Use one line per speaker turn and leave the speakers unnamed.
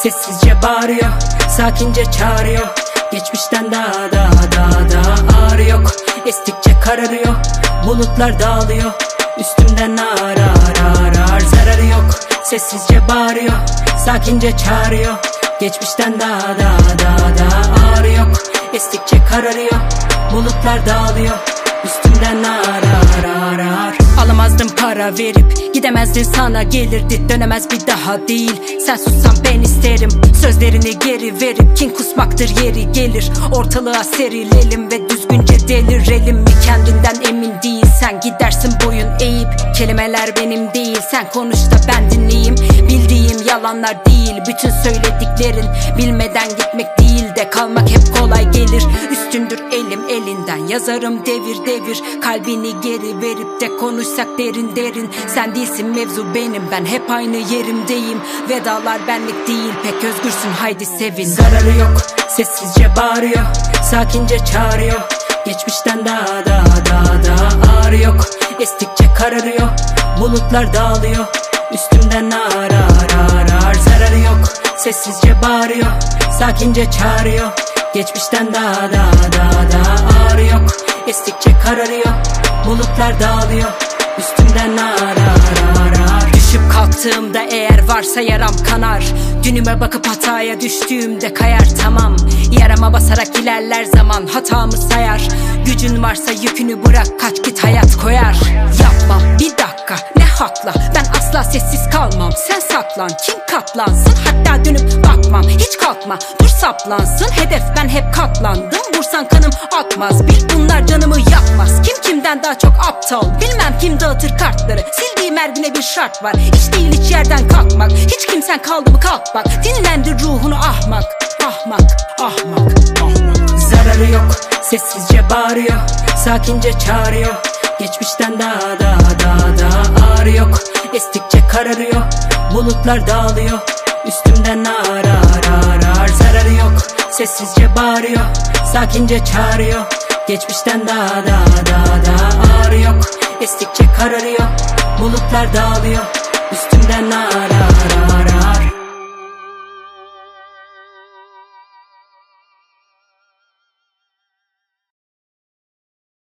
Sessizce bağırıyor, sakince çağırıyor. Geçmişten daha ağrı yok. Estikçe kararıyor, bulutlar dağılıyor. Üstümden arar zararı yok. Sessizce bağırıyor, sakince çağırıyor. Geçmişten daha ağrı yok. Estikçe kararıyor, bulutlar dağılıyor. Üstümden arar. Alamazdım para verip, gidemezdin sana gelirdi. Dönemez bir daha değil, sen sussan ben isterim. Sözlerini geri verip kin kusmaktır yeri gelir. Ortalığa serilelim ve düzgünce delirelim mi? Kendinden emin değilsen gidersin boyun eğip. Kelimeler benim değil, sen konuş da ben dinleyeyim. Bildiğim yalanlar değil, bütün söylediklerin. Bilmeden gitmek değil de kalmak hep kolay gelir. Üstündür elim elinden, yazarım devir devir. Kalbini geri verip de konuşsak derin derin. Sen değilsin mevzu benim, ben hep aynı yerimdeyim. Vedalar benlik değil, pek özgürsün haydi sevin. Zararı yok, sessizce bağırıyor, sakince çağırıyor. Geçmişten daha ağrı yok. Estikçe kararıyor, bulutlar dağılıyor. Üstümden arar zararı yok. Sessizce bağırıyor, sakince çağırıyor. Geçmişten daha ağrı yok. Estikçe kararıyor, bulutlar dağılıyor. Üstümden arar. Düşüp kalktığımda eğer varsa yaram kanar. Dünüme bakıp hataya düştüğümde kayar tamam. Yarama basarak ilerler zaman, hatamı sayar. Gücün varsa yükünü bırak, kaç git hayat koyar. Yapmam bir dakika, ne hakla, ben asla sessiz kalmam. Sen saklan, kim katlansın, hatta dönüp bakmam. Hiç kalkma, dur saplansın. Hedef ben hep katlandım, vursan kanım akmaz. Bil bunlar canımı yakmaz. Kim kimden daha çok aptal, bilmem kim dağıtır kartları. Sildiğim her güne bir şart var, hiç değil hiç yerden kalkmak. Hiç kimsen kaldı mı kalk bak, dinlendir ruhunu ahmak. Ahmak. Zararı yok, sessizce bağırıyor, sakince çağırıyor. Geçmişten daha ağrı yok. Estikçe kararıyor, bulutlar dağılıyor. Üstümden arar zararı yok. Sessizce bağırıyor, sakince çağırıyor. Geçmişten daha ağrı yok. Estikçe kararıyor, bulutlar dağılıyor. Üstümden arar.